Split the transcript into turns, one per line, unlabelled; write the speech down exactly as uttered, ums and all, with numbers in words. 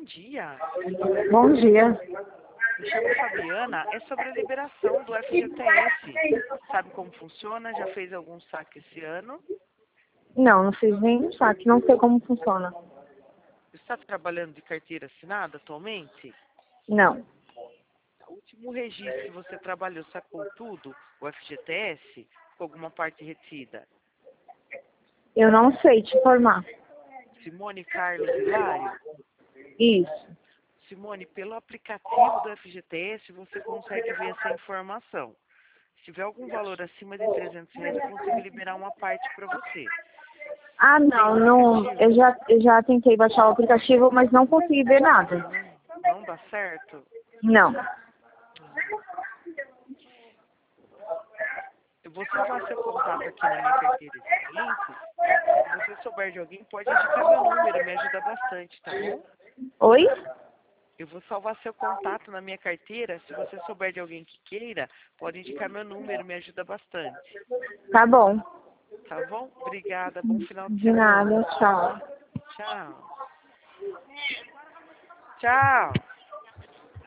dia.
Bom dia.
Me chamo Fabiana, é sobre a liberação do F G T S. Sabe como funciona? Já fez algum saque esse ano?
Não, não fiz nenhum saque, não sei como funciona.
Está trabalhando de carteira assinada atualmente?
Não.
O último registro que você trabalhou, sacou tudo, o F G T S, com alguma parte retida?
Eu não sei te informar.
Simone Carlos Hilário?
Isso.
Simone, pelo aplicativo do F G T S você consegue ver essa informação. Se tiver algum valor acima de trezentos reais, eu consigo liberar uma parte para você.
Ah, não, não. Eu já, eu já tentei baixar o aplicativo, mas não consegui ver nada.
Não, não dá certo?
Não.
Eu vou salvar seu contato aqui na minha carteira seguinte. Se você souber de alguém, pode indicar meu número, me ajuda bastante, tá bom?
Oi?
Eu vou salvar seu contato na minha carteira. Se você souber de alguém que queira, pode indicar meu número, me ajuda bastante.
Tá bom.
Tá bom? Obrigada, bom final de
De
semana.
nada, tchau.
Tchau. Tchau.